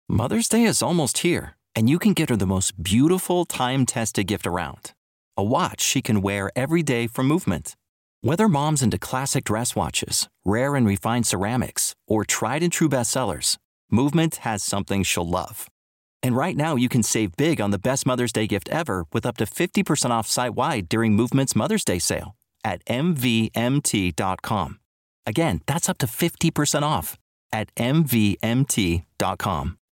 Mother's Day is almost here, and you can get her the most beautiful time-tested gift around. A watch she can wear every day from Movement. Whether mom's into classic dress watches, rare and refined ceramics, or tried and true bestsellers, Movement has something she'll love. And right now you can save big on the best Mother's Day gift ever with up to 50% off site-wide during Movement's Mother's Day sale at MVMT.com. Again, that's up to 50% off at MVMT.com.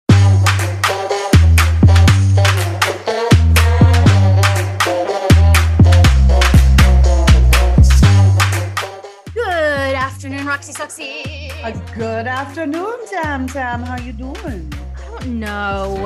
Good afternoon, Roxy Soxy. A good afternoon, Tam. How you doing? I don't know.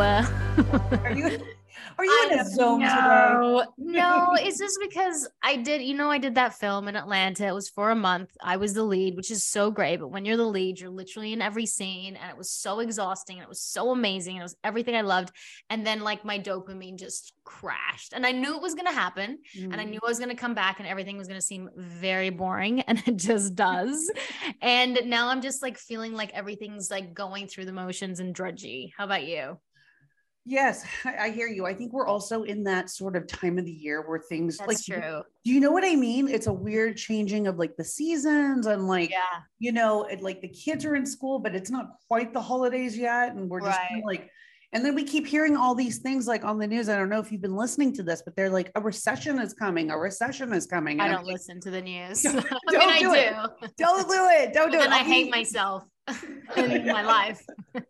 Are you in a zone today? No, it's just because I did that film in Atlanta. It was for a month. I was the lead, which is so great. But when you're the lead, you're literally in every scene. And it was so exhausting. And it was so amazing. And it was everything I loved. And then like my dopamine just crashed. And I knew it was going to happen. And I knew I was going to come back and everything was going to seem very boring. And it just does. And now I'm just like feeling like everything's like going through the motions and drudgy. How about you? Yes, I hear you. I think we're also in that sort of time of the year where things That's true. Do you know what I mean? It's a weird changing of like the seasons and like, like the kids are in school, but it's not quite the holidays yet. And we're just kind of like, and then we keep hearing all these things like on the news. I don't know if you've been listening to this, but they're like, a recession is coming. A recession is coming. I don't listen to the news. Don't do it. Don't do it. Don't do it. And I hate myself in my life.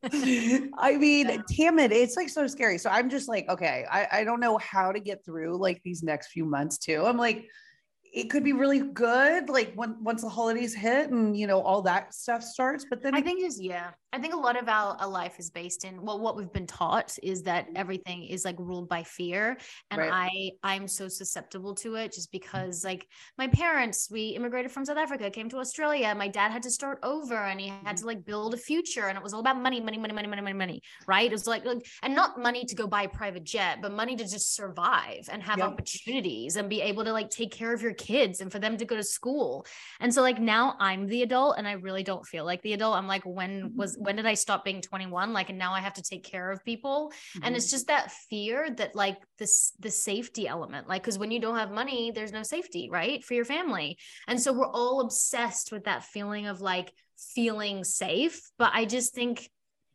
I mean, damn it. It's like so scary. So I'm just like, okay, I don't know how to get through like these next few months too. I'm like, it could be really good. Like once the holidays hit and, all that stuff starts, but then I think I think a lot of our life is based in, what we've been taught is that everything is like ruled by fear. And I'm so susceptible to it just because like my parents, we immigrated from South Africa, came to Australia. My dad had to start over and he had to like build a future. And it was all about money, right? It was like, and not money to go buy a private jet, but money to just survive and have opportunities and be able to like take care of your kids and for them to go to school. And so like now I'm the adult and I really don't feel like the adult. I'm like, when did I stop being 21? Like, and now I have to take care of people. And it's just that fear that like the safety element, like, cause when you don't have money, there's no safety, right? For your family. And so we're all obsessed with that feeling of like feeling safe. But I just think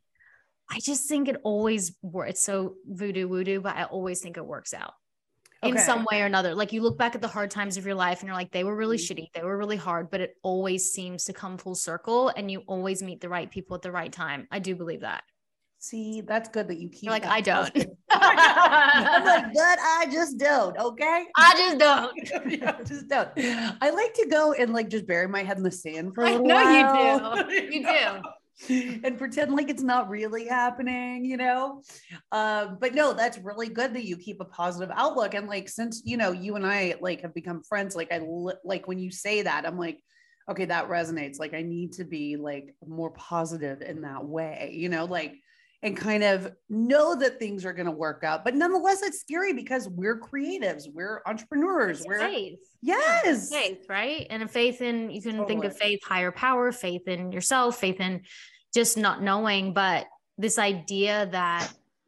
it always works. It's so voodoo, but I always think it works out. In some way or another. Like you look back at the hard times of your life and you're like, they were really shitty. They were really hard, but it always seems to come full circle and you always meet the right people at the right time. I do believe that. See, that's good that you keep you're like, I don't. I'm like, but I just don't. Okay. I just don't. Just don't. I like to go and like, just bury my head in the sand for a little while. You do. And pretend like it's not really happening, but no, that's really good that you keep a positive outlook. And like, since, you and I like have become friends, like like when you say that, I'm like, okay, that resonates. Like I need to be like more positive in that way, like, and kind of know that things are going to work out, but nonetheless, it's scary because we're creatives, we're entrepreneurs, we're faith. Yes. Faith, right? And a faith in, you can think of faith, higher power, faith in yourself, faith in just not knowing, but this idea that,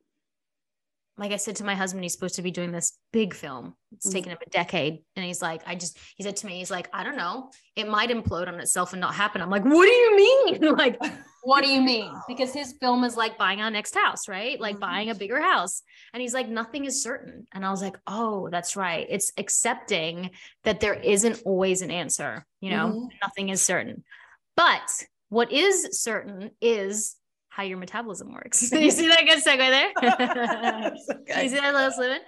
like I said to my husband, he's supposed to be doing this big film. It's taken him a decade. And he's like, he said to me, he's like, I don't know. It might implode on itself and not happen. I'm like, what do you mean? Like, what do you mean? Because his film is like buying our next house, right? Like buying a bigger house. And he's like, nothing is certain. And I was like, oh, that's right. It's accepting that there isn't always an answer, nothing is certain. But what is certain is how your metabolism works. You see that good segue there? You see that little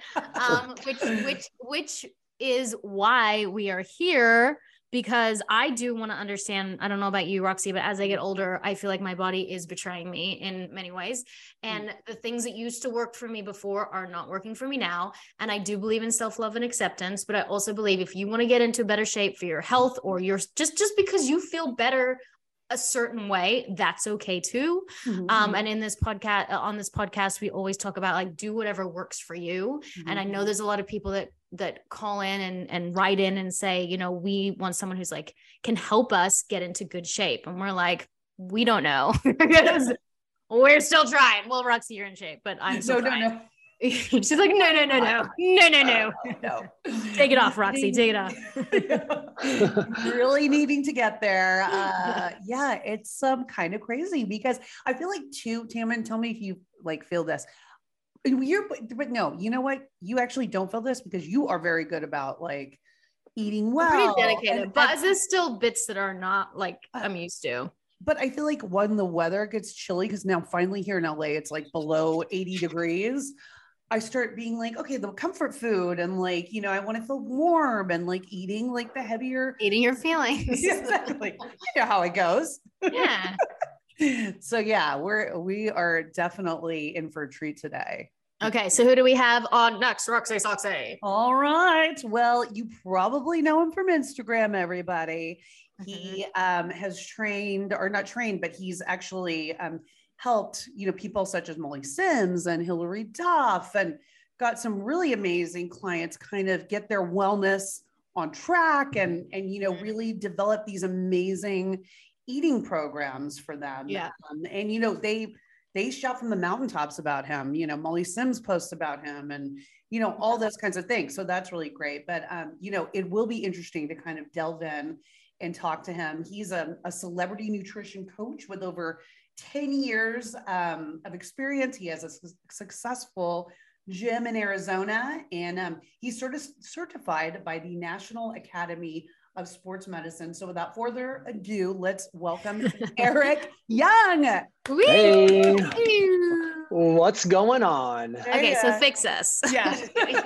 slip which is why we are here, because I do want to understand, I don't know about you, Roxy, but as I get older, I feel like my body is betraying me in many ways. And the things that used to work for me before are not working for me now. And I do believe in self-love and acceptance, but I also believe if you want to get into better shape for your health or your just because you feel better a certain way, that's okay too. And in this podcast, on this podcast, we always talk about like, do whatever works for you. And I know there's a lot of people that call in and write in and say, we want someone who's like, can help us get into good shape. And we're like, we don't know. We're still trying. Well, Roxy, you're in shape, but I'm still trying. No. She's like, no. Take it off, Roxy. Take it off. Really needing to get there. Yeah, it's kind of crazy because I feel like too, Tammin, tell me if you like feel this. But no, you know what? You actually don't feel this because you are very good about like eating well. I'm pretty dedicated, but there's still bits that are not like I'm used to. But I feel like when the weather gets chilly, because now finally here in LA, it's like below 80 degrees. I start being like, okay, the comfort food and like, you know, I want to feel warm and like eating like the heavier. Eating your feelings. Exactly. You know how it goes. Yeah. So yeah, we are definitely in for a treat today. Okay, so who do we have on next? Roxy Soxy. All right. Well, you probably know him from Instagram, everybody. He has trained, or not trained, but he's actually helped, you know, people such as Molly Sims and Hilary Duff, and got some really amazing clients kind of get their wellness on track and you know, really develop these amazing eating programs for them. Yeah. And you know, they shout from the mountaintops about him. You know, Molly Sims posts about him and, you know, all those kinds of things. So that's really great. But, you know, it will be interesting to kind of delve in and talk to him. He's a celebrity nutrition coach with over 10 years of experience. He has a successful gym in Arizona, and he's certified by the National Academy of Sports Medicine. So without further ado, let's welcome Eric Young. Hey, what's going on? Okay, so fix us. Yeah.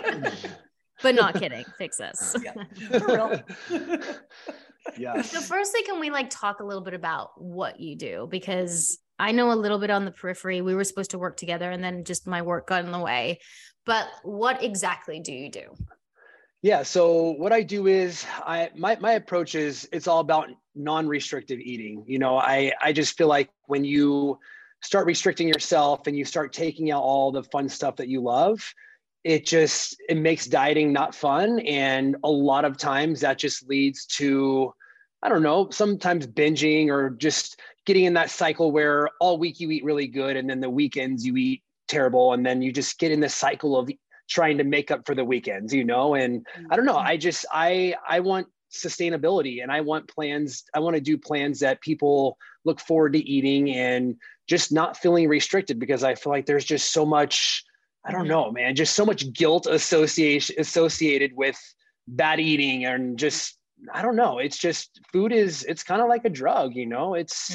But not kidding. Fix us. Yeah, for real. Yeah. So firstly, can we like talk a little bit about what you do? Because I know a little bit on the periphery. We were supposed to work together and then just my work got in the way. But what exactly do you do? Yeah. So what I do is my approach is it's all about non-restrictive eating. You know, I just feel like when you start restricting yourself and you start taking out all the fun stuff that you love, it makes dieting not fun. And a lot of times that just leads to, I don't know, sometimes binging or just getting in that cycle where all week you eat really good and then the weekends you eat terrible. And then you just get in this cycle of trying to make up for the weekends, you know? And I don't know, I want sustainability and I want plans. I want to do plans that people look forward to eating and just not feeling restricted, because I feel like there's just so much, I don't know, man, just so much guilt associated with bad eating and just, I don't know. It's just it's kind of like a drug, you know, it's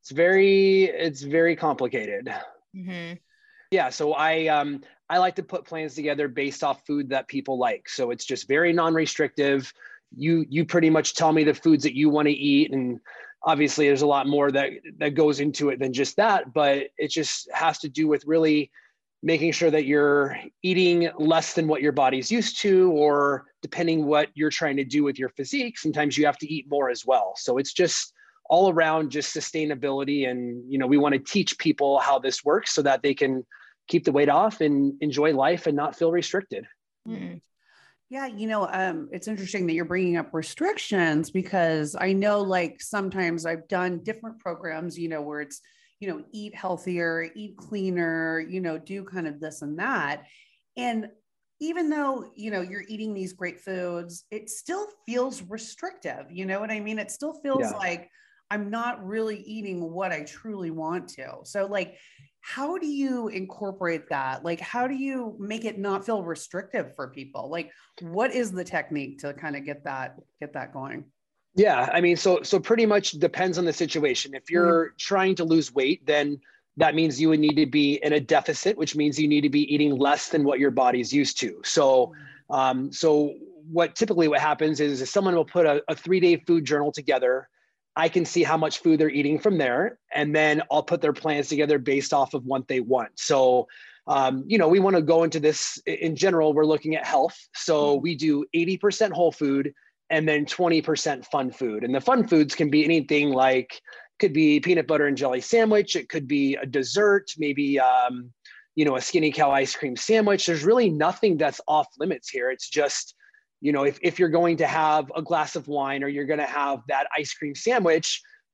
very complicated. Mm-hmm. Yeah. So I like to put plans together based off food that people like. So it's just very non-restrictive. You pretty much tell me the foods that you want to eat. And obviously there's a lot more that goes into it than just that, but it just has to do with really making sure that you're eating less than what your body's used to, or depending what you're trying to do with your physique, sometimes you have to eat more as well. So it's just all around just sustainability. And, you know, we want to teach people how this works so that they can keep the weight off and enjoy life and not feel restricted. Mm-hmm. Yeah, you know, it's interesting that you're bringing up restrictions, because I know like sometimes I've done different programs, you know, where it's, you know, eat healthier, eat cleaner, you know, do kind of this and that. And even though, you know, you're eating these great foods, it still feels restrictive. You know what I mean? It still feels like I'm not really eating what I truly want to. So like, how do you incorporate that? Like, how do you make it not feel restrictive for people? Like, what is the technique to kind of get that going? Yeah, I mean, so pretty much depends on the situation. If you're trying to lose weight, then that means you would need to be in a deficit, which means you need to be eating less than what your body's used to. So, so what happens is someone will put a 3-day food journal together. I can see how much food they're eating from there, and then I'll put their plans together based off of what they want. So, you know, we want to go into this in general. We're looking at health. So we do 80% whole food and then 20% fun food. And the fun foods can be anything like, could be peanut butter and jelly sandwich. It could be a dessert, maybe, you know, a Skinny Cow ice cream sandwich. There's really nothing that's off limits here. It's just, you know, if you're going to have a glass of wine or you're going to have that ice cream sandwich,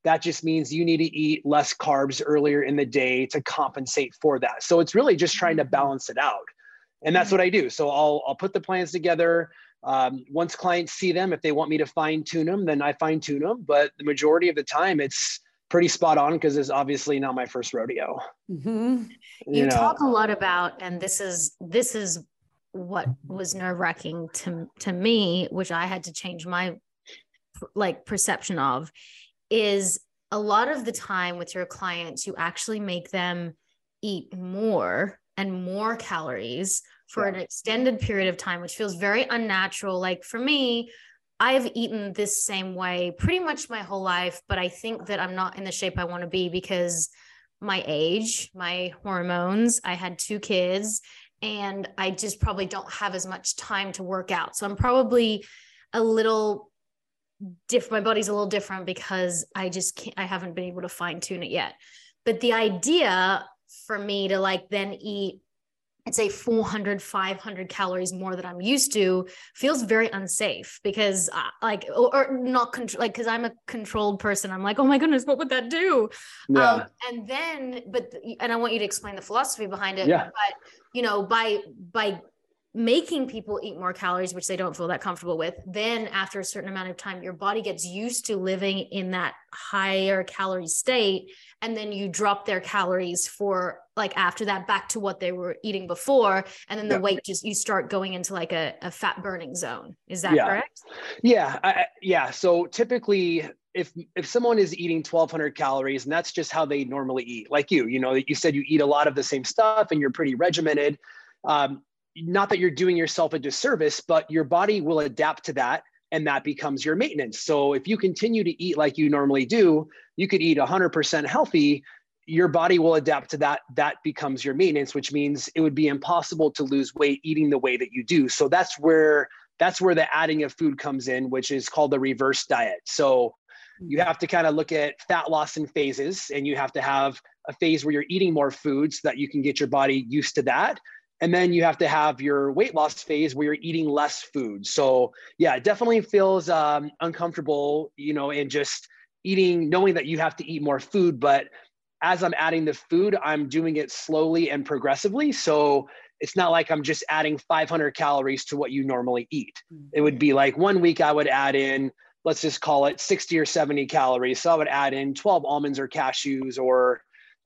that just means you need to eat less carbs earlier in the day to compensate for that. So it's really just trying to balance it out. And that's what I do. So I'll put the plans together. Once clients see them, if they want me to fine tune them, then I fine tune them. But the majority of the time it's pretty spot on, because it's obviously not my first rodeo. You talk a lot about, and this is what was nerve-wracking to me, which I had to change my perception of, is a lot of the time with your clients, you actually make them eat more and more calories for an extended period of time, which feels very unnatural. Like for me, I've eaten this same way pretty much my whole life, but I think that I'm not in the shape I want to be because my age, my hormones, I had 2 kids, and I just probably don't have as much time to work out. So I'm probably a little different. My body's a little different because I just can't, I haven't been able to fine tune it yet. But the idea for me to then eat, I'd say 400, 500 calories more than I'm used to feels very unsafe, because or not control, because I'm a controlled person. I'm like, oh my goodness, what would that do? And I want you to explain the philosophy behind it. Yeah. But, by making people eat more calories, which they don't feel that comfortable with, then after a certain amount of time, your body gets used to living in that higher calorie state. And then you drop their calories for after that back to what they were eating before. And then the weight you start going into a fat burning zone. Is that correct? Yeah. So typically if someone is eating 1,200 calories, and that's just how they normally eat, like you said, you eat a lot of the same stuff and you're pretty regimented. Not that you're doing yourself a disservice, but your body will adapt to that, and that becomes your maintenance. So if you continue to eat like you normally do, you could eat 100% healthy, your body will adapt to that. That becomes your maintenance, which means it would be impossible to lose weight eating the way that you do. So that's where the adding of food comes in, which is called the reverse diet. So you have to kind of look at fat loss in phases, and you have to have a phase where you're eating more food so that you can get your body used to that. And then you have to have your weight loss phase where you're eating less food. So yeah, it definitely feels uncomfortable, and just eating, knowing that you have to eat more food. But as I'm adding the food, I'm doing it slowly and progressively. So it's not like I'm just adding 500 calories to what you normally eat. It would be like 1 week I would add in, let's just call it 60 or 70 calories. So I would add in 12 almonds or cashews, or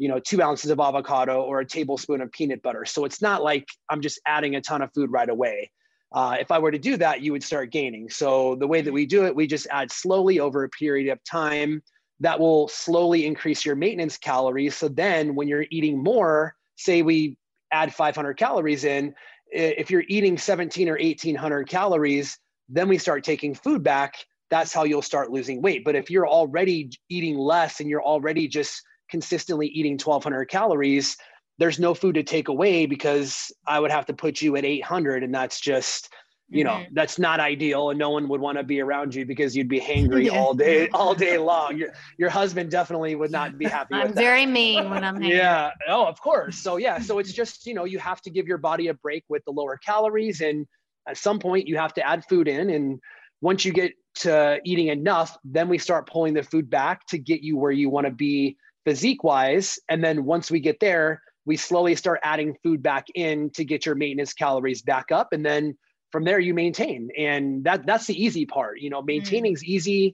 2 ounces of avocado, or a tablespoon of peanut butter. So it's not like I'm just adding a ton of food right away. If I were to do that, you would start gaining. So the way that we do it, we just add slowly over a period of time. That will slowly increase your maintenance calories. So then when you're eating more, say we add 500 calories in, if you're eating 17 or 1800 calories, then we start taking food back. That's how you'll start losing weight. But if you're already eating less and you're already just consistently eating 1,200 calories, there's no food to take away, because I would have to put you at 800, and that's just, that's not ideal, and no one would want to be around you because you'd be hangry all day long. Your husband definitely would not be happy with that. I'm very mean when I'm hangry. Yeah. Oh, of course. So so it's just, you have to give your body a break with the lower calories, and at some point you have to add food in. And once you get to eating enough, then we start pulling the food back to get you where you want to be physique wise. And then once we get there, we slowly start adding food back in to get your maintenance calories back up. And then from there you maintain. And that's the easy part. Maintaining is easy.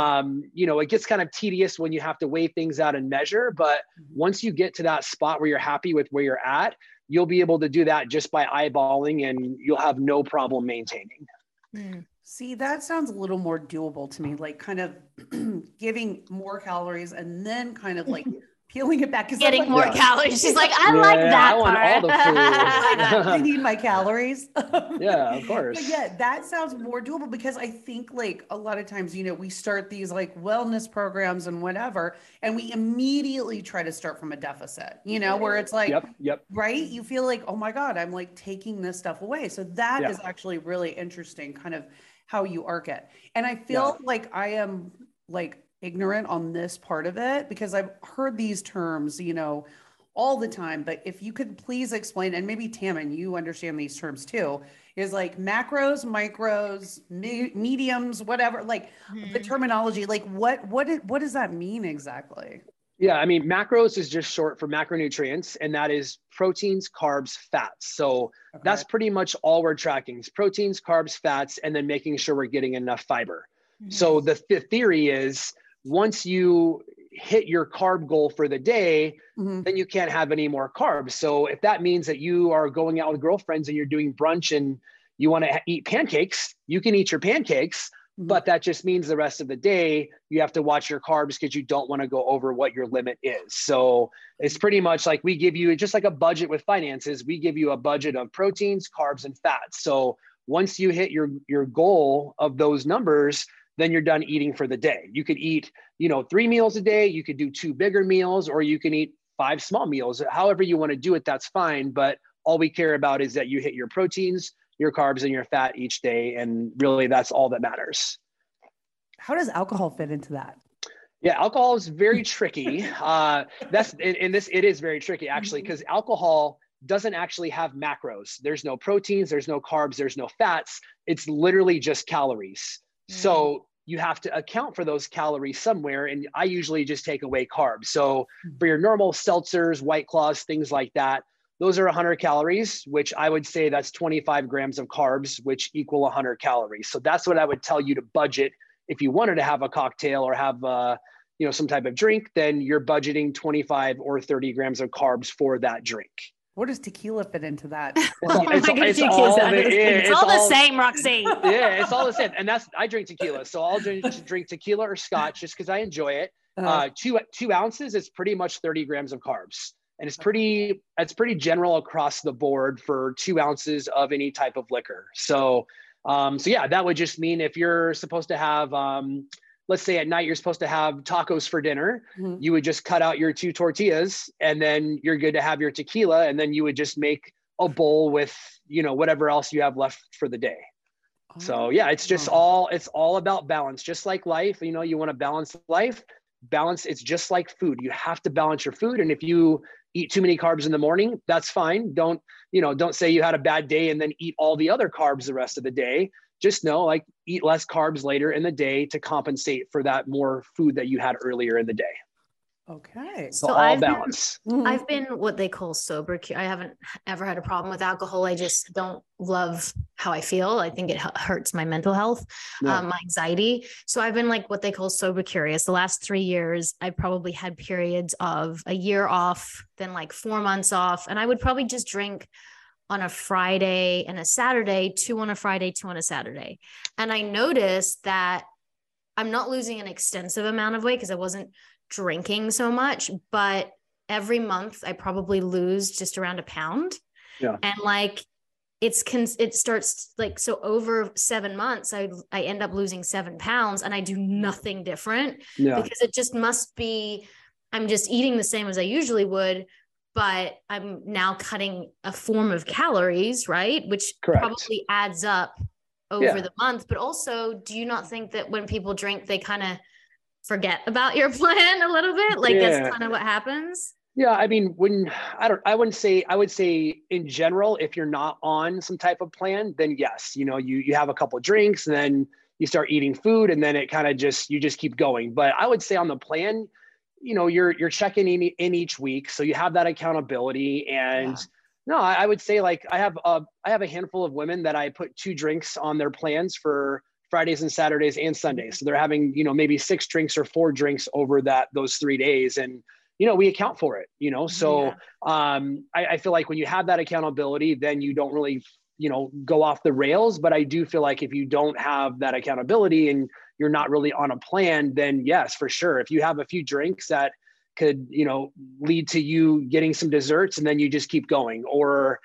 It gets kind of tedious when you have to weigh things out and measure, but once you get to that spot where you're happy with where you're at, you'll be able to do that just by eyeballing, and you'll have no problem maintaining. See, that sounds a little more doable to me, like kind of giving more calories and then kind of peeling it back. Getting more calories. She's like, I like that. I want all the food. I need my calories. Yeah, of course. But yeah, that sounds more doable, because I think a lot of times, we start these wellness programs and whatever, and we immediately try to start from a deficit, where it's yep. Right. You feel like, oh my God, I'm taking this stuff away. So that is actually really interesting, kind of how you arc it. And I feel like I am ignorant on this part of it, because I've heard these terms, all the time, but if you could please explain, and maybe Tammin, you understand these terms too, is like macros, micros, mediums, whatever, like the terminology, like what does that mean exactly? Yeah, I mean, macros is just short for macronutrients, and that is proteins, carbs, fats. So that's pretty much all we're tracking is proteins, carbs, fats, and then making sure we're getting enough fiber. So the theory is once you hit your carb goal for the day, then you can't have any more carbs. So if that means that you are going out with girlfriends and you're doing brunch and you want to eat pancakes, you can eat your pancakes. But that just means the rest of the day, you have to watch your carbs because you don't want to go over what your limit is. So it's pretty much like we give you, just like a budget with finances, we give you a budget of proteins, carbs, and fats. So once you hit your goal of those numbers, then you're done eating for the day. You could eat, 3 meals a day, you could do 2 bigger meals, or you can eat 5 small meals. However you want to do it, that's fine. But all we care about is that you hit your proteins, your carbs, and your fat each day. And really that's all that matters. How does alcohol fit into that? Yeah, alcohol is very tricky. It is very tricky actually, because alcohol doesn't actually have macros. There's no proteins, there's no carbs, there's no fats. It's literally just calories. So you have to account for those calories somewhere. And I usually just take away carbs. So for your normal seltzers, White Claws, things like that, those are 100 calories, which I would say that's 25 grams of carbs, which equal 100 calories. So that's what I would tell you to budget. If you wanted to have a cocktail or have some type of drink, then you're budgeting 25 or 30 grams of carbs for that drink. What does tequila fit into that? It's all the same, Roxy. Yeah, it's all the same. And I drink tequila. So I'll drink tequila or scotch just because I enjoy it. 2 ounces is pretty much 30 grams of carbs. And it's pretty general across the board for 2 ounces of any type of liquor. So yeah, that would just mean if you're supposed to have, let's say at night, you're supposed to have tacos for dinner, you would just cut out your 2 tortillas and then you're good to have your tequila. And then you would just make a bowl with, whatever else you have left for the day. So yeah, it's all about balance, just like life. You want to balance life. It's just like food. You have to balance your food. And if you eat too many carbs in the morning, that's fine. Don't say you had a bad day and then eat all the other carbs the rest of the day. Just know, eat less carbs later in the day to compensate for that more food that you had earlier in the day. Okay. So all balance. I've been what they call sober. I haven't ever had a problem with alcohol. I just don't love how I feel. I think it hurts my mental health, my anxiety. So I've been what they call sober curious. The last 3 years, I probably had periods of a year off, then 4 months off. And I would probably just drink on a Friday and a Saturday, 2 on a Friday, 2 on a Saturday. And I noticed that I'm not losing an extensive amount of weight because I wasn't drinking so much, but every month I probably lose just around 1 pound. Yeah. And it starts so over 7 months, I end up losing 7 pounds and I do nothing different because it just must be, I'm just eating the same as I usually would, but I'm now cutting a form of calories, right? Which probably adds up over the month. But also, do you not think that when people drink, they kind of forget about your plan a little bit? That's kind of what happens. Yeah. I mean, I would say in general, if you're not on some type of plan, then yes, you have a couple of drinks and then you start eating food and then it kind of you just keep going. But I would say on the plan, you're checking in each week. So you have that accountability. And no, I would say I have a handful of women that I put 2 drinks on their plans for Fridays and Saturdays and Sundays. So they're having, maybe 6 drinks or 4 drinks over those 3 days. And, we account for it, so I feel like when you have that accountability, then you don't really, go off the rails. But I do feel like if you don't have that accountability and you're not really on a plan, then yes, for sure. If you have a few drinks that could, lead to you getting some desserts and then you just keep going. Or,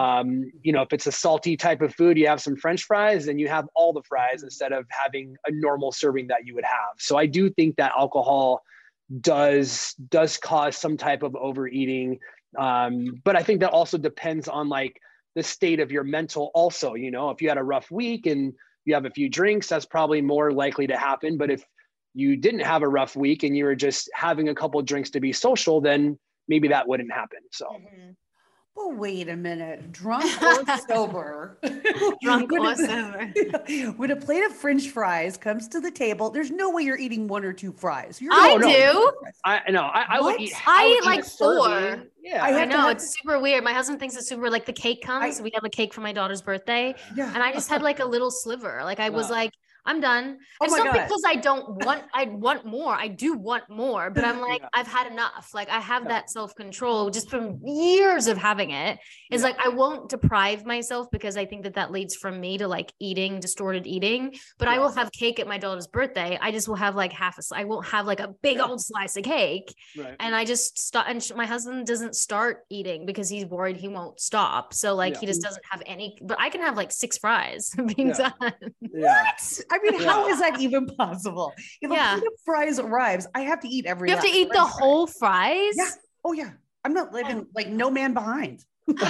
if it's a salty type of food, you have some French fries and you have all the fries instead of having a normal serving that you would have. So I do think that alcohol does cause some type of overeating. But I think that also depends on the state of your mental also. If you had a rough week and you have a few drinks, that's probably more likely to happen. But if you didn't have a rough week and you were just having a couple of drinks to be social, then maybe that wouldn't happen. So. Mm-hmm. Well, wait a minute. Drunk or sober? Drunk or sober. When a plate of French fries comes to the table, there's no way you're eating 1 or 2 fries. I do. I would eat. I eat like 4. Yeah, I know it's super weird. My husband thinks it's super. Like the cake comes, we have a cake for my daughter's birthday, and I just had like a little sliver. Like I was like, I'm done. It's not because I want more. I do want more, but I'm like, I've had enough. Like I have that self-control just from years of having it. It's like, I won't deprive myself because I think that leads from me to like distorted eating, but I will have cake at my daughter's birthday. I just will have like I won't have like a big old slice of cake. Right. And I just stop. And my husband doesn't start eating because he's worried he won't stop. So like, he just doesn't have any, but I can have like 6 fries being done. What? I mean, how is that even possible? If a plate of fries arrives, I have to eat every. You have to eat the whole fries? Yeah. Oh yeah. I'm not living like no man behind.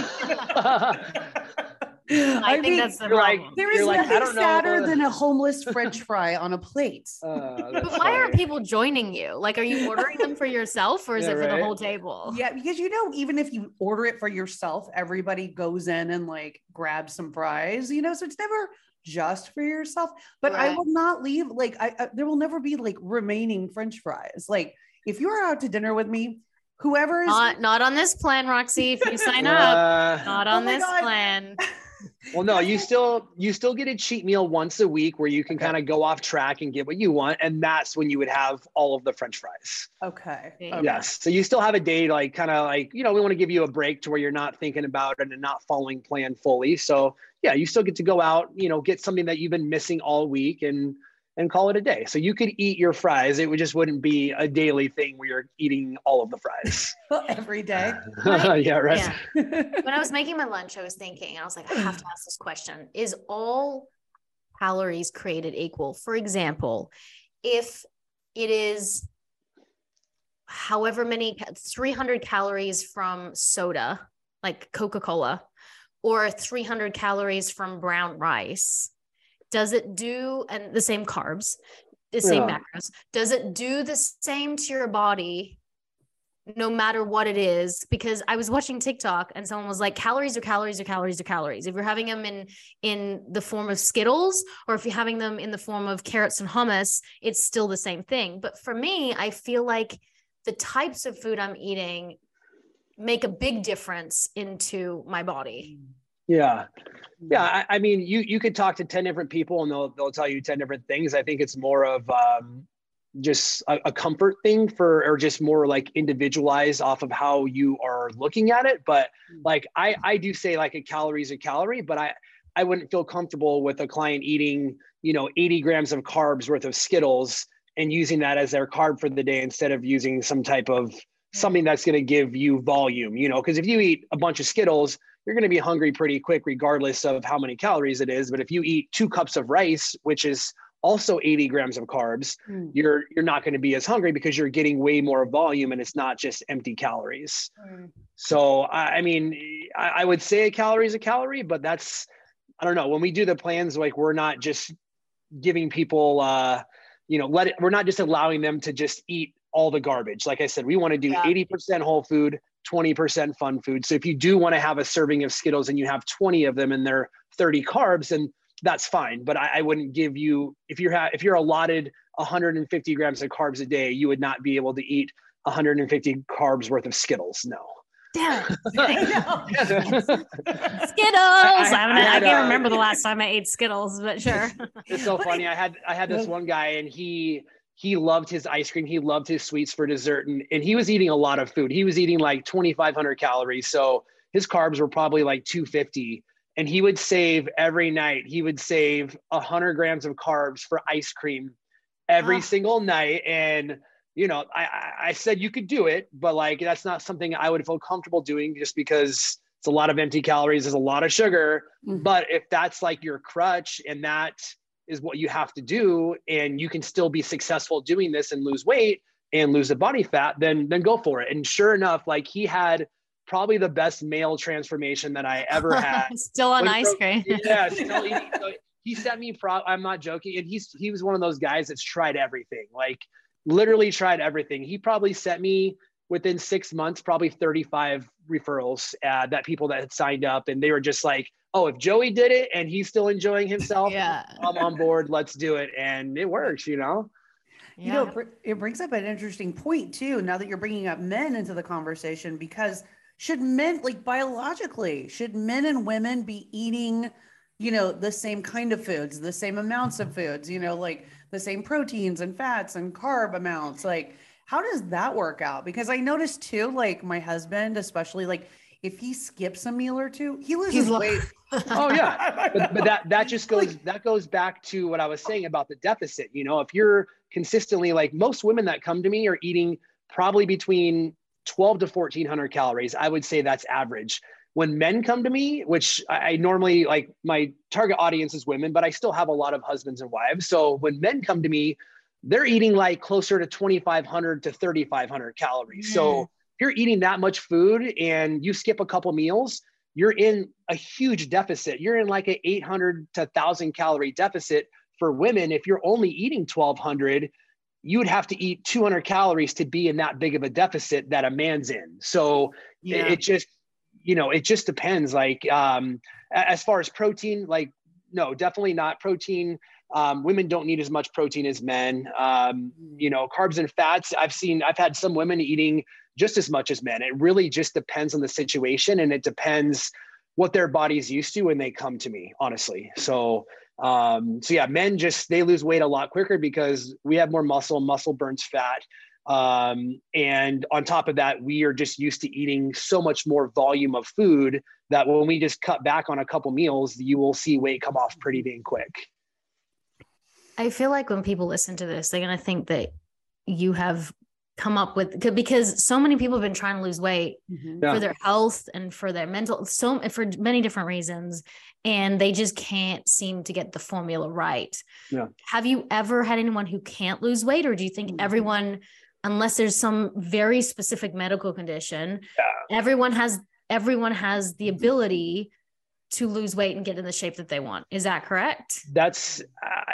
I think that's the problem. There is nothing sadder than a homeless French fry on a plate. But why aren't people joining you? Like, are you ordering them for yourself or is it for the whole table? Yeah, because even if you order it for yourself, everybody goes in and like grabs some fries, so it's never just for yourself. But I will not leave, like there will never be like remaining French fries. Like if you're out to dinner with me, whoever is not on this plan, Roxy, if you sign up, not on this plan. Well, no, you still get a cheat meal once a week where you can kind of go off track and get what you want. And that's when you would have all of the French fries. Okay. Yes. So you still have a day, like kind of like, we want to give you a break to where you're not thinking about it and not following plan fully. So yeah, you still get to go out, get something that you've been missing all week and call it a day. So you could eat your fries. It wouldn't be a daily thing where you're eating all of the fries. Every day. Yeah, right. Yeah. When I was making my lunch, I was thinking, I was like, I have to ask this question. Is all calories created equal? For example, if it is however many 300 calories from soda, like Coca-Cola, or 300 calories from brown rice, does it do, and the same carbs, the same macros, does it do the same to your body no matter what it is? Because I was watching TikTok and someone was like, calories are calories are calories are calories. If you're having them in the form of Skittles, or if you're having them in the form of carrots and hummus, it's still the same thing. But for me, I feel like the types of food I'm eating make a big difference into my body. Yeah. Yeah. I mean, you could talk to 10 different people and they'll tell you 10 different things. I think it's more of just a comfort thing or just more like individualized off of how you are looking at it. But like, I do say like a calorie is a calorie, but I wouldn't feel comfortable with a client eating, 80 grams of carbs worth of Skittles and using that as their carb for the day instead of using some type of something that's going to give you volume, because if you eat a bunch of Skittles, you're going to be hungry pretty quick, regardless of how many calories it is. But if you eat 2 cups of rice, which is also 80 grams of carbs, you're not going to be as hungry because you're getting way more volume and it's not just empty calories. So, I mean, I would say a calorie is a calorie, but that's, I don't know. When we do the plans, like we're not just giving people, we're not just allowing them to just eat all the garbage. Like I said, we want to do 80% whole food, 20% fun food. So if you do want to have a serving of Skittles and you have 20 of them and they're 30 carbs, then that's fine. But I wouldn't give you, if you're allotted 150 grams of carbs a day, you would not be able to eat 150 carbs worth of Skittles. No. Damn. Skittles. I can't remember the last time I ate Skittles, but sure. It's so funny. I had this one guy and he loved his ice cream. He loved his sweets for dessert. And he was eating a lot of food. He was eating like 2,500 calories. So his carbs were probably like 250. And he would save every night. He would save 100 grams of carbs for ice cream every single night. And, I said you could do it, but like, that's not something I would feel comfortable doing just because it's a lot of empty calories. There's a lot of sugar. But if that's like your crutch and that is what you have to do, and you can still be successful doing this and lose weight and lose the body fat, then go for it. And sure enough, like he had probably the best male transformation that I ever had. Still on ice cream. Yeah, still eating. So he sent me, I'm not joking. And he was one of those guys that's tried everything, like literally tried everything. He probably sent me within 6 months, probably 35 referrals that people that had signed up, and they were just like, oh, if Joey did it and he's still enjoying himself, Yeah. I'm on board. Let's do it. And it works, you know? You know, it brings up an interesting point too, now that you're bringing up men into the conversation, because should men, like biologically, should men and women be eating, you know, the same kind of foods, the same amounts of foods, you know, like the same proteins and fats and carb amounts? Like, how does that work out? Because I noticed too, like my husband, especially, like if he skips a meal or two, he loses weight. Oh yeah. But that just goes, that goes back to what I was saying about the deficit. You know, if you're consistently, like most women that come to me are eating probably between 12 to 1400 calories. I would say that's average. When men come to me, which I normally, like my target audience is women, but I still have a lot of husbands and wives. So when men come to me, they're eating like closer to 2500 to 3500 calories. So if you're eating that much food and you skip a couple meals, you're in a huge deficit. You're in like an 800 to 1000 calorie deficit. For women, if you're only eating 1200, you would have to eat 200 calories to be in that big of a deficit that a man's in. So it just, you know, it just depends. Like, as far as protein, like, no, definitely not protein. Women don't need as much protein as men. You know, carbs and fats, I've had some women eating just as much as men. It really just depends on the situation, and it depends what their body's used to when they come to me, honestly. So yeah, men they lose weight a lot quicker because we have more muscle burns fat. And on top of that, we are just used to eating so much more volume of food that when we just cut back on a couple meals, you will see weight come off pretty dang quick. I feel like when people listen to this, they're going to think that you have come up with, because so many people have been trying to lose weight for their health and for their mental, for many different reasons, and they just can't seem to get the formula right. Yeah. Have you ever had anyone who can't lose weight, or do you think everyone, unless there's some very specific medical condition, everyone has the ability to lose weight and get in the shape that they want? Is that correct? That's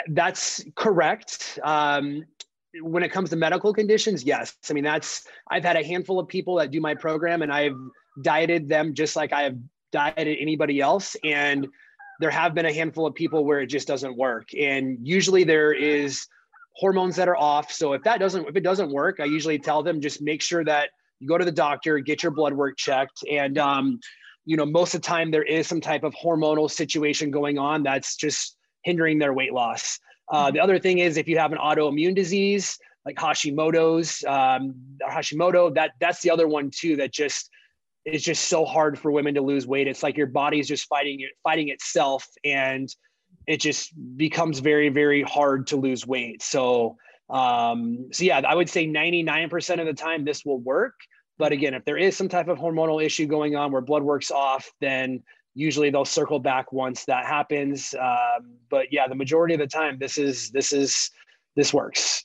correct. When it comes to medical conditions, yes. I mean, I've had a handful of people that do my program, and I've dieted them just like I have dieted anybody else. And there have been a handful of people where it just doesn't work. And usually there is hormones that are off. So if it doesn't work, I usually tell them, just make sure that you go to the doctor, get your blood work checked. And, you know, most of the time there is some type of hormonal situation going on that's just hindering their weight loss. The other thing is, if you have an autoimmune disease like Hashimoto's, that's the other one too, that is just so hard for women to lose weight. It's like your body's just fighting itself, and it just becomes very, very hard to lose weight. So yeah, I would say 99% of the time this will work. But again, if there is some type of hormonal issue going on where blood work's off, then usually they'll circle back once that happens. But yeah, the majority of the time, this works.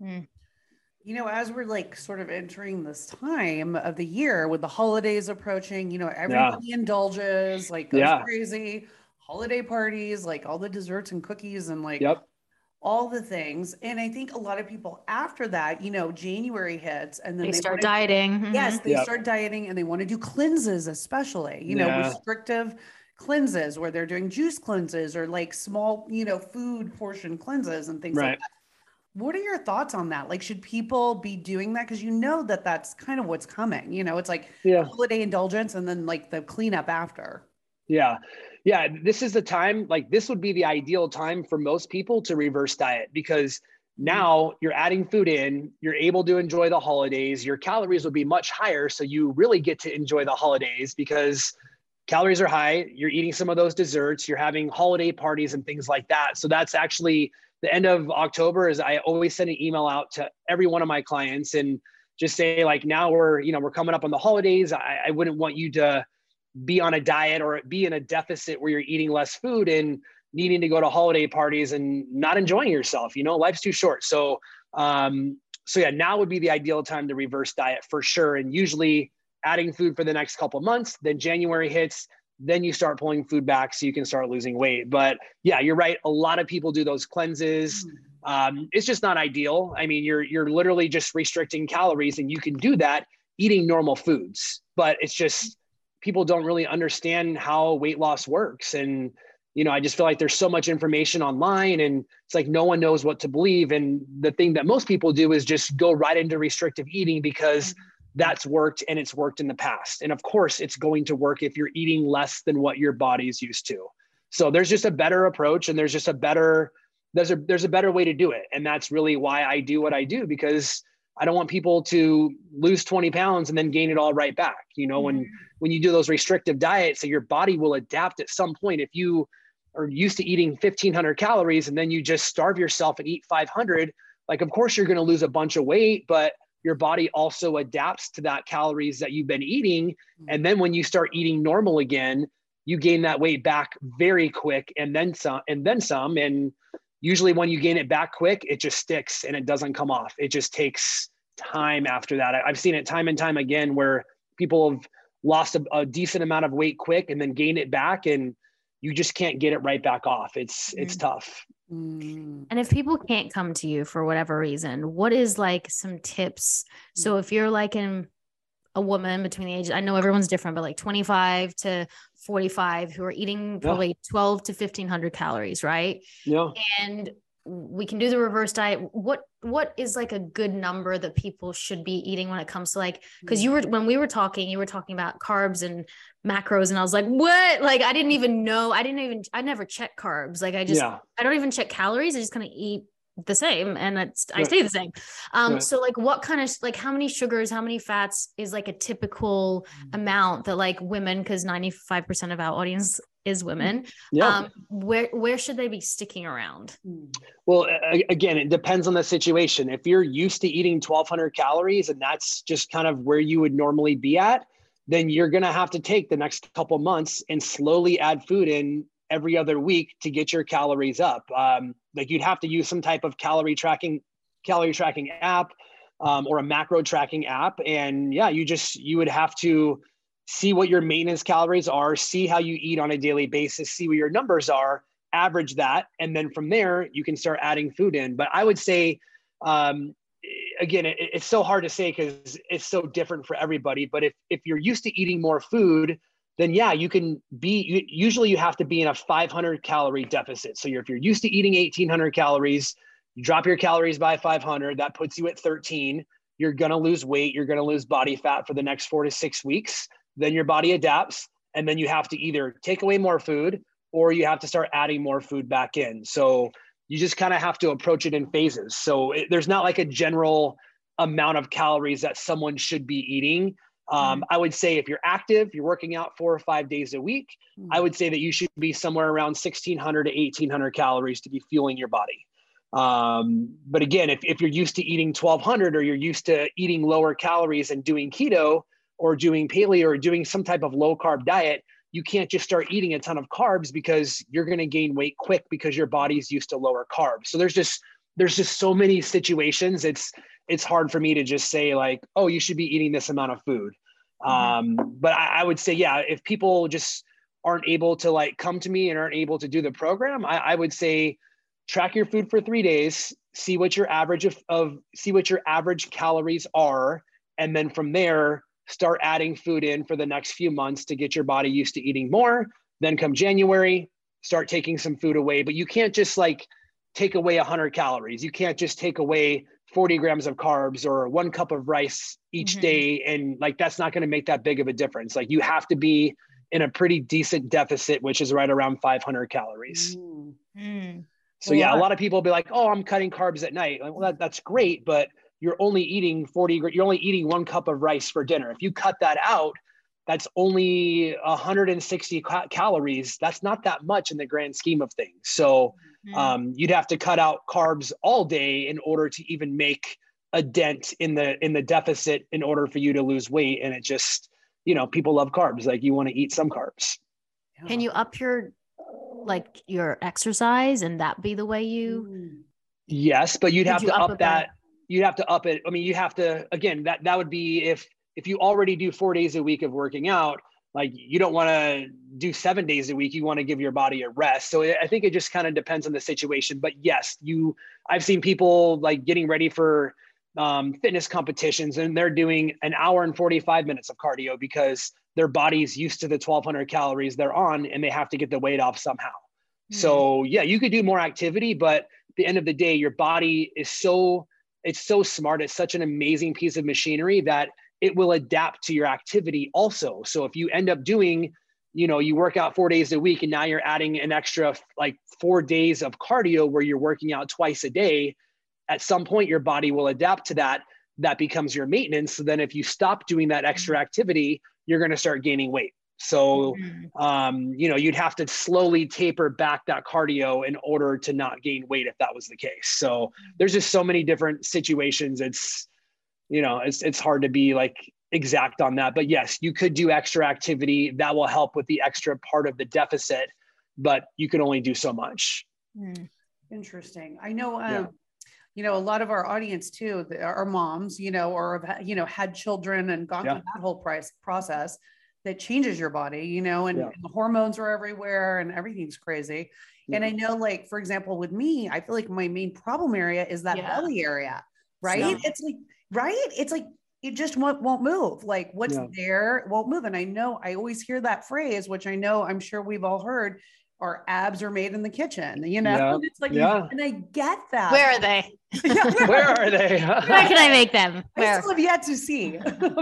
You know, as we're like sort of entering this time of the year with the holidays approaching, you know, everybody indulges, like goes crazy, holiday parties, like all the desserts and cookies and like all the things. And I think a lot of people after that, you know, January hits and then they start dieting. Yes, they start dieting, and they want to do cleanses, especially, you know, restrictive cleanses where they're doing juice cleanses or like small, you know, food portion cleanses and things like that. What are your thoughts on that? Like, should people be doing that? Because you know that that's kind of what's coming. You know, it's like holiday indulgence and then like the cleanup after. Yeah. This is the time, like this would be the ideal time for most people to reverse diet, because now you're adding food in, you're able to enjoy the holidays, your calories will be much higher. So you really get to enjoy the holidays because calories are high. You're eating some of those desserts, you're having holiday parties and things like that. So that's actually the end of October. Is I always send an email out to every one of my clients and just say, like, now we're coming up on the holidays. I wouldn't want you to be on a diet or be in a deficit where you're eating less food and needing to go to holiday parties and not enjoying yourself. You know, life's too short. So yeah, now would be the ideal time to reverse diet for sure. And usually adding food for the next couple of months, then January hits, then you start pulling food back so you can start losing weight. But yeah, you're right. A lot of people do those cleanses. It's just not ideal. I mean, you're literally just restricting calories, and you can do that eating normal foods, but it's just, people don't really understand how weight loss works. And, you know, I just feel like there's so much information online, and it's like, no one knows what to believe. And the thing that most people do is just go right into restrictive eating because that's worked and it's worked in the past. And of course it's going to work if you're eating less than what your body's used to. So there's just a better approach, and there's just a better, there's a better way to do it. And that's really why I do what I do, because I don't want people to lose 20 pounds and then gain it all right back. You know, when you do those restrictive diets, so your body will adapt at some point. If you are used to eating 1,500 calories and then you just starve yourself and eat 500, like, of course you're going to lose a bunch of weight, but your body also adapts to that calories that you've been eating. And then when you start eating normal again, you gain that weight back very quick, and then some, and then some. And usually when you gain it back quick, it just sticks and it doesn't come off. It just takes time after that. I've seen it time and time again where people have lost a decent amount of weight quick and then gained it back, and you just can't get it right back off. It's tough. And if people can't come to you for whatever reason, what is like some tips? So if you're like a woman between the ages, I know everyone's different, but like 25 to 45 who are eating probably 12 to 1,500 calories, right? Yeah. And we can do the reverse diet. What is like a good number that people should be eating when it comes to like, because when we were talking, you were talking about carbs and macros, and I was like, what? Like, I never check carbs. Like, I don't even check calories. I just kind of eat the same, and I stay the same. So like, what kind of, like, how many sugars, how many fats is like a typical amount that like women, because 95% of our audience is women, where should they be sticking around? Well, again, it depends on the situation. If you're used to eating 1,200 calories and that's just kind of where you would normally be at, then you're going to have to take the next couple months and slowly add food in every other week to get your calories up. Like, you'd have to use some type of calorie tracking app, or a macro tracking app. And you would have to see what your maintenance calories are, see how you eat on a daily basis, see what your numbers are, average that. And then from there, you can start adding food in. But I would say, again, it's so hard to say because it's so different for everybody. But if you're used to eating more food, then usually you have to be in a 500 calorie deficit. So if you're used to eating 1,800 calories, you drop your calories by 500, that puts you at 13. You're going to lose weight. You're going to lose body fat for the next 4 to 6 weeks. Then your body adapts, and then you have to either take away more food or you have to start adding more food back in. So you just kind of have to approach it in phases. So there's not like a general amount of calories that someone should be eating. I would say if you're active, you're working out 4 or 5 days a week, I would say that you should be somewhere around 1,600 to 1,800 calories to be fueling your body. But again, if you're used to eating 1,200, or you're used to eating lower calories and doing keto or doing paleo or doing some type of low carb diet, you can't just start eating a ton of carbs because you're going to gain weight quick because your body's used to lower carbs. So there's just so many situations. It's hard for me to just say like, oh, you should be eating this amount of food. But I would say, if people just aren't able to like come to me and aren't able to do the program, I would say track your food for 3 days, see what your average see what your average calories are. And then from there, start adding food in for the next few months to get your body used to eating more. Then come January, start taking some food away. But you can't just like take away 100 calories. You can't just take away 40 grams of carbs or 1 cup of rice each day. And like, that's not going to make that big of a difference. Like, you have to be in a pretty decent deficit, which is right around 500 calories. So a lot of people will be like, oh, I'm cutting carbs at night. Like, well, that's great, but you're only eating 1 cup of rice for dinner. If you cut that out, that's only 160 calories. That's not that much in the grand scheme of things. So you'd have to cut out carbs all day in order to even make a dent in the deficit in order for you to lose weight. And it just, people love carbs. Like, you want to eat some carbs. Can you up your exercise and that be the way you? Yes, but you'd have to up that. You'd have to up it. I mean, you have to, again, that would be if you already do 4 days a week of working out, like, you don't want to do 7 days a week. You want to give your body a rest. So I think it just kind of depends on the situation. But yes, I've seen people like getting ready for fitness competitions, and they're doing an hour and 45 minutes of cardio because their body's used to the 1,200 calories they're on, and they have to get the weight off somehow. So yeah, you could do more activity, but at the end of the day, your body is it's so smart. It's such an amazing piece of machinery that it will adapt to your activity also. So if you end up doing, you work out 4 days a week, and now you're adding an extra like 4 days of cardio where you're working out twice a day, at some point your body will adapt to that. That becomes your maintenance. So then if you stop doing that extra activity, you're going to start gaining weight. So, you'd have to slowly taper back that cardio in order to not gain weight if that was the case. So there's just so many different situations. It's hard to be like exact on that, but yes, you could do extra activity that will help with the extra part of the deficit, but you can only do so much. Interesting. I know, a lot of our audience too, are moms, or have, had children and gone through that whole process that changes your body, and the hormones are everywhere and everything's crazy. And I know, like, for example, with me, I feel like my main problem area is that belly area, right? It's like, It's like, it just won't move. Like what's there won't move. And I know I always hear that phrase, which I'm sure we've all heard, our abs are made in the kitchen, And it's like, and I get that. Where are they? Where are they? Where can I make them? Where? I still have yet to see.